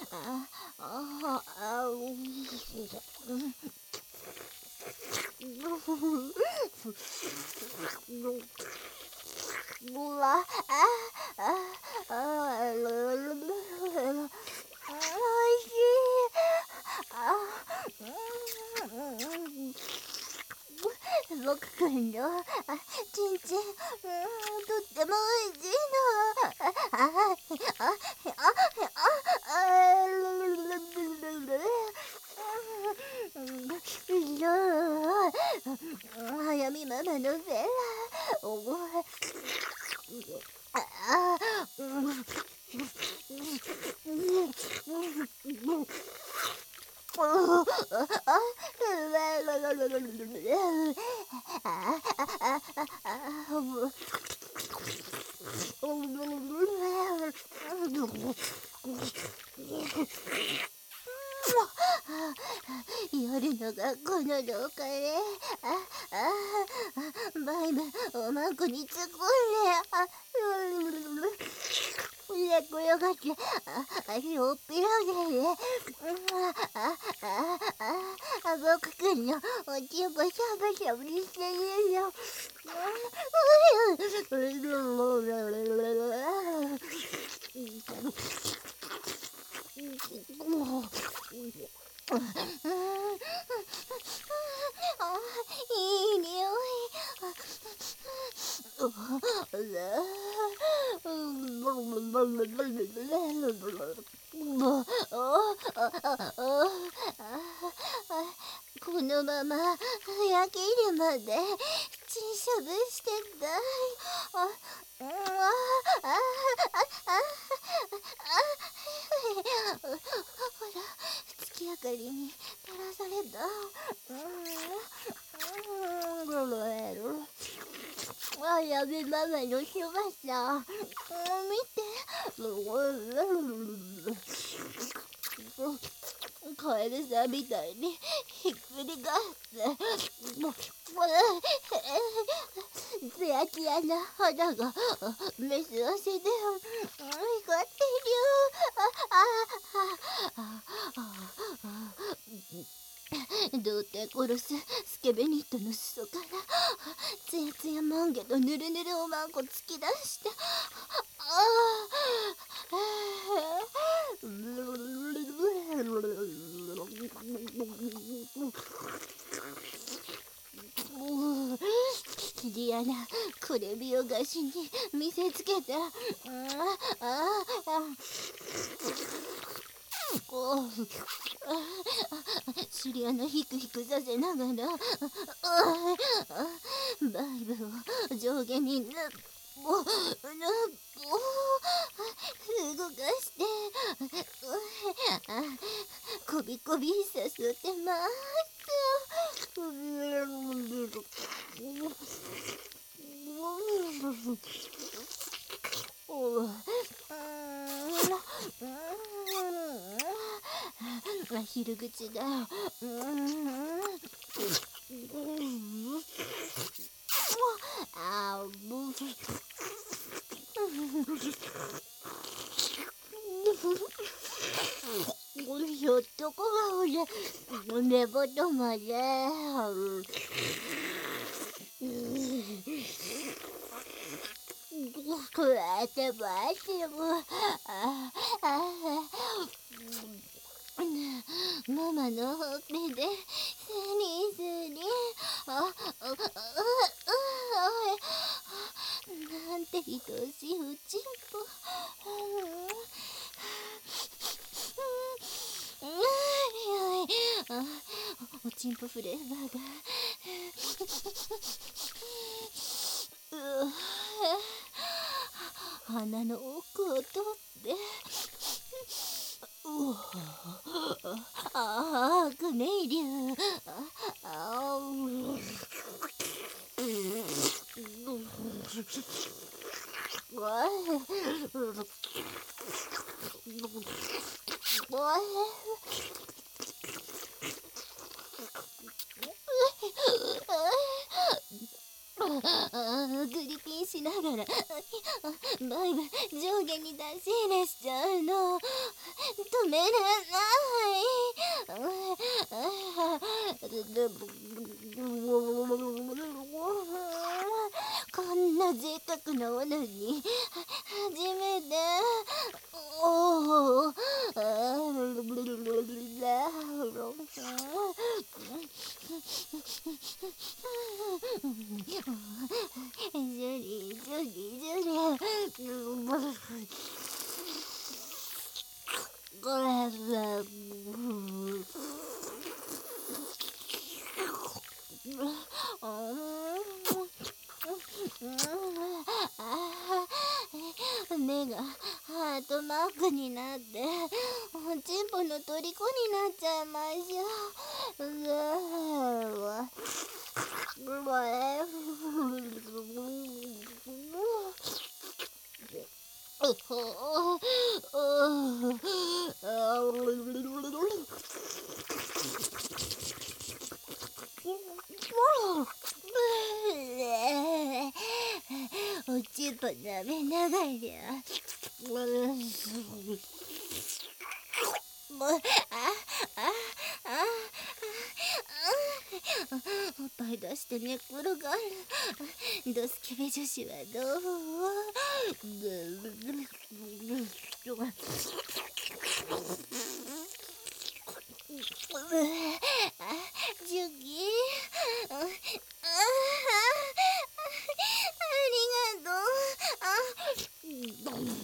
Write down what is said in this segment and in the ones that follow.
うわ、おいしい。僕くんのちんちん、とってもおいしいの。早見ママのフェラ。夜の学校の廊下で、バイブおまんこに突っ込んで、寝っ転がって、足をっぴらげて、僕くんのおちんぽしゃぶしゃぶしてるよ。いい匂い。このまま焼けるまでチンしゃぶしてたい。ほら、月明かりに照らされた。やべママのしました。見て。カエルさんみたいにひっくり返ってツヤツヤな肌がメス汗で光ってるよ。どうって殺すスケベニットの裾からツヤツヤマンゲとぬるぬるおまんこ突き出してリアなこれ美容菓子に見せつけてシリアのヒクヒクさせながらバイブを上下に動かしてこびこびさせてます。アヒル口だ。ひょっとこが寝言まで。食わせますよ。ママのほっぺでスリスリなんて愛しいおちんぽ。おちんぽフレーバーが鼻の奥を通って悪名流。グリピンしながらバイブ上下に出し入れしちゃうの。止めらない。こんな贅沢なものに初めて。おお。ジュリージュリージュリー。目がハートマークになってチンポの虜になっちゃいましょう。おちんぽ舐めながらおっぱい出して寝っ転がるドスケベ女子はどう？ジュギありがとう。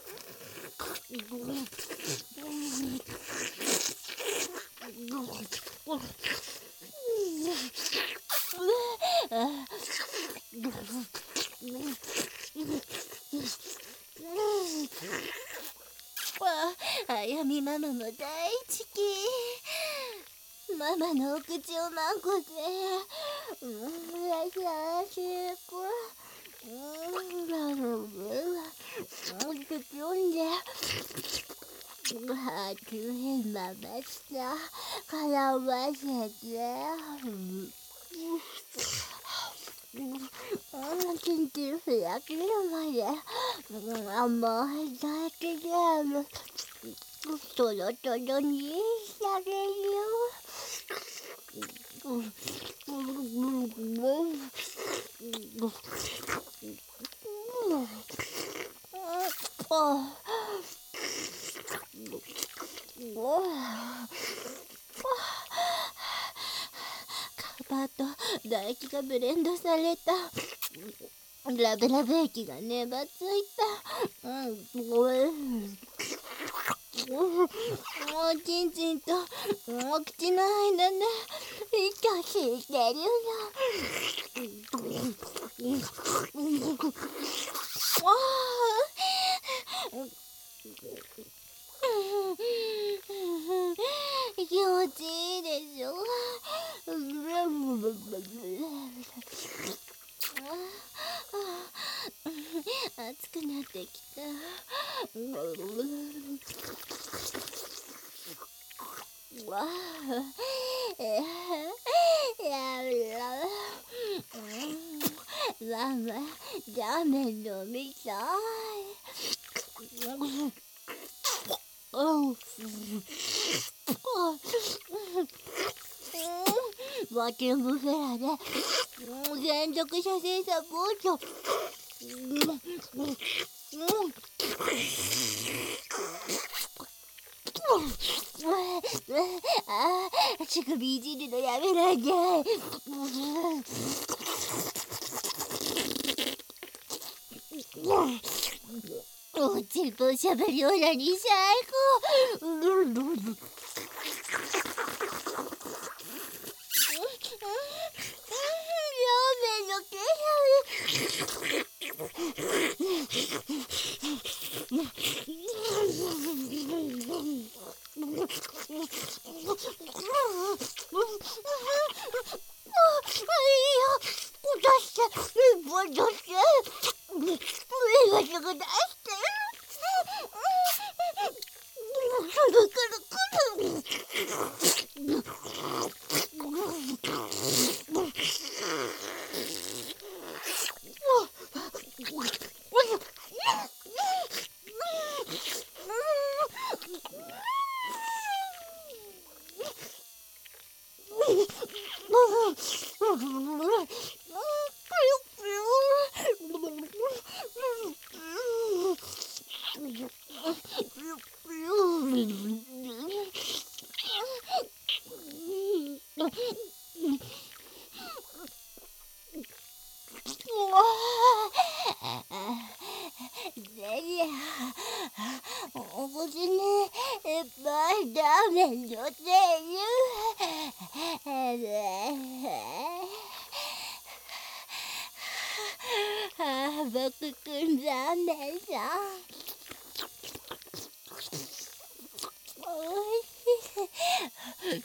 あやみママも大好き。ママのお口をまんこで優しく包んで吐きまました絡ませてキンキンふやけるまで甘いだけでトロトロにしてあげるよ。カバと唾液がブレンドされたラブラブ液がねばついた。チンチンとお口の間で息してるよ。気持ちいいでしょ。暑くなってきた。わあ、ママ、ラーメン飲みたい。ワキングフェラで連続写真サポート。乳首いじるのやめないで。おちんぽしゃべりオナニー最高。 お口にいっぱい食べとって僕くん残念さ。おいし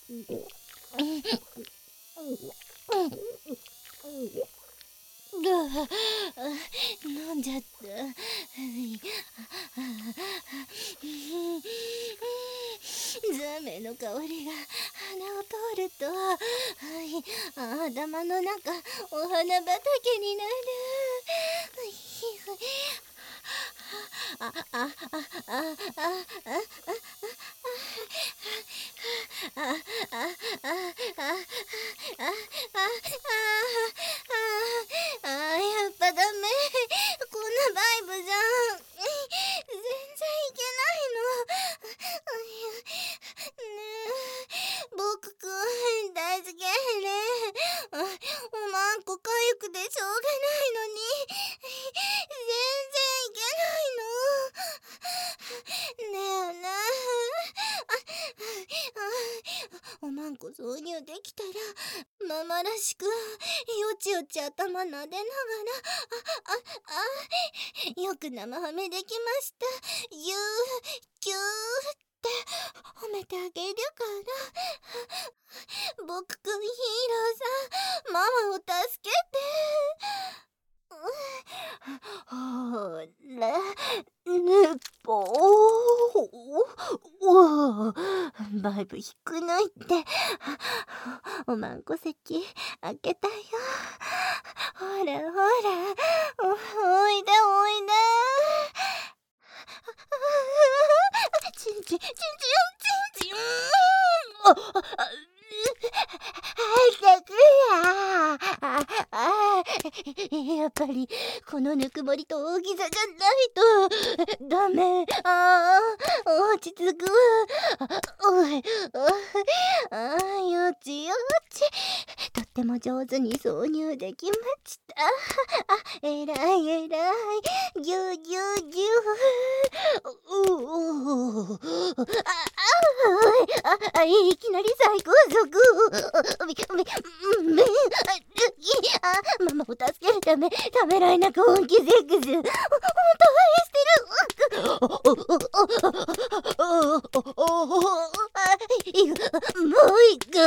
い。飲んじゃった。ザメの香りが鼻を通ると、頭の中お花畑になる。やっぱダメ。こんなバイブじゃん。全然いけないの。ねえ、僕くん大好きね。おまんこかゆくてしょうがないのに全然いけないの。ねえねえ、おまんこ挿入できたらママらしくよちよち頭撫でながらよく生ハメできました、ゆーきゅーって褒めてあげるから。僕くんヒーローさん、ママを助けて。ほら、ぬぽー。バイブ低ないって。おまんこ席開けたよ。ほらほら、おいでおいで。チンチンチンチンチンチン。早くやっぱりこのぬくもりと大きさじゃないとダメ。落ち着くわ。よちよち、とっても上手に挿入できました。えらいえらい。ぎゅぎゅぎゅ。いきなり最高速。ママを助けるためためらいなく本気セックス。本当愛してる。もういく。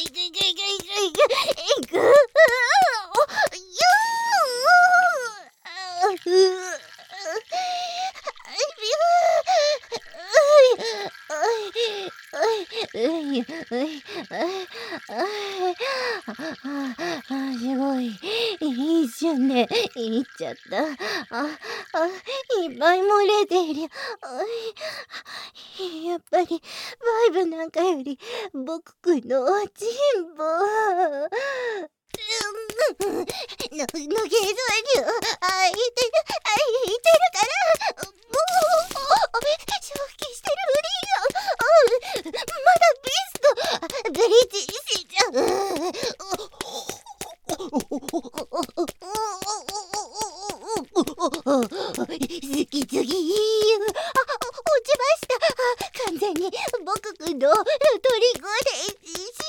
すごい一瞬でいっちゃった。いっぱい漏れてる。やっぱりバイブなんかより僕くんのおちんぼのけぞり開いてるからもう消費してるふりよ。まだビストブリーチしちゃう。次々落ちました。完全に僕くんのトリコで一瞬。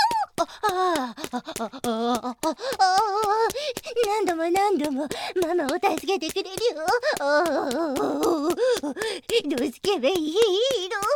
何度もママを助けてくれるよ。ドスケベヒーロー。